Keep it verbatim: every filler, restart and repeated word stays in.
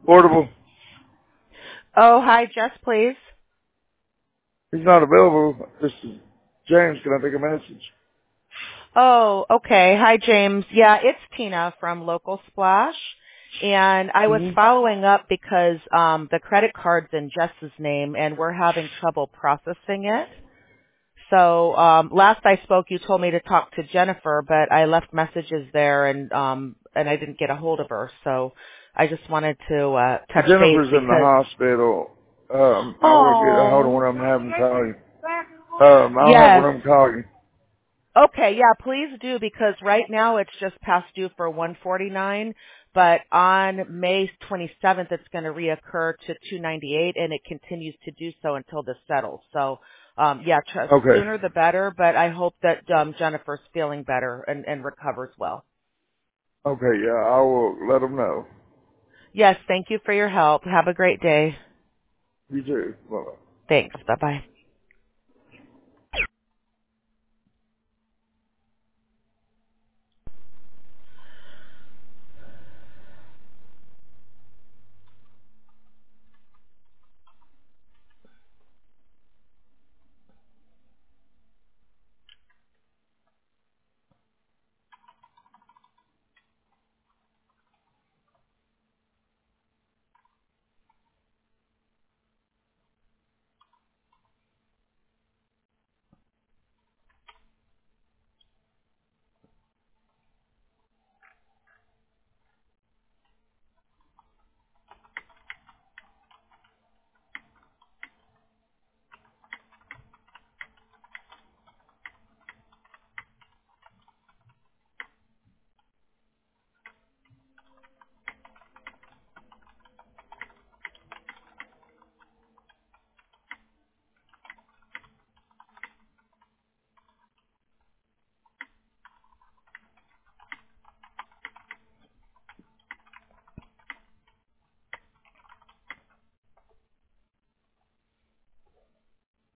Portable. Oh, hi, Jess, please. He's not available. This is James. Can I take a message? Oh, okay. Hi, James. Yeah, it's Tina from Local Splash. And I was hmm following up because um, the credit card's in Jess's name, and we're having trouble processing it. So um, last I spoke, you told me to talk to Jennifer, but I left messages there, and um, and I didn't get a hold of her. So I just wanted to uh, touch base Jennifer's in the because. hospital. Um, I will get a hold of Oh. one of them and have them call you. Um, I'll have one Yes. of them call you. Okay, yeah, please do, because right now it's just past due for one forty-nine, but on May twenty-seventh it's going to reoccur to two ninety-eight, and it continues to do so until this settles. So, um, yeah, tr- Okay. sooner the better, but I hope that um, Jennifer's feeling better and, and recovers well. Okay, yeah, I will let them know. Yes, thank you for your help. Have a great day. You too. Bye-bye. Thanks. Bye-bye.